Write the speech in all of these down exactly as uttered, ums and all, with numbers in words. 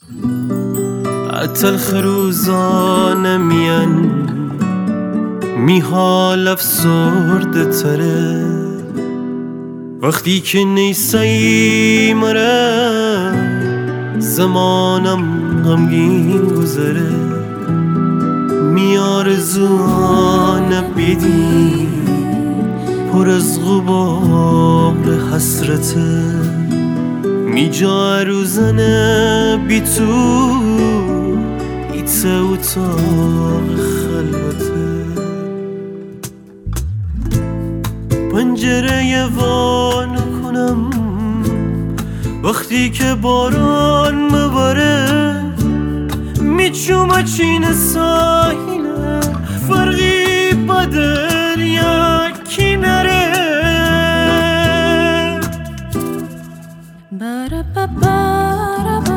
تلخ روزانه میان می حال افسرده تره وقتی که نیستی مره زمانم غمگین گذره می آرزوانه بیدی پر از غبار حسرته می جا روزنه بی تو ایت اتاق خلوته پنجره وان کنم وقتی که باران مباره میچومه چین ساحله فرقی با دریا کناره Ba-da ba ba ba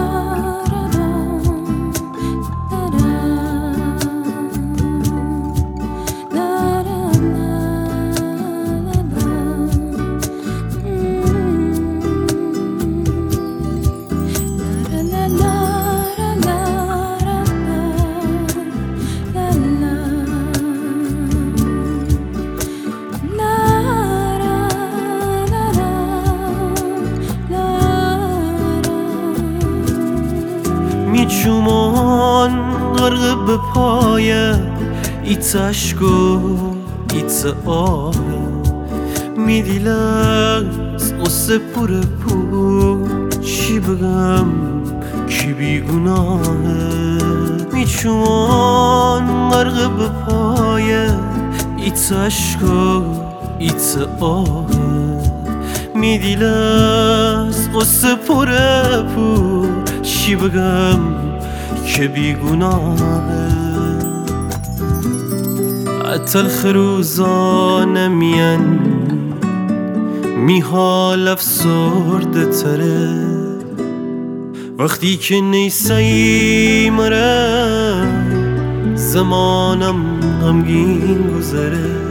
میچومان غرق به پای ایت عشق و ایت آه میدیل از قصه پور پور چی بگم کی بیگناهه میچومان غرق به پای ایت عشق و ایت آه میدیل از قصه پور پور چی بگم که بیگناهه تلخ روزانه میان می حال افسرده تره وقتی که نیستی مره زمانم غمگین گذره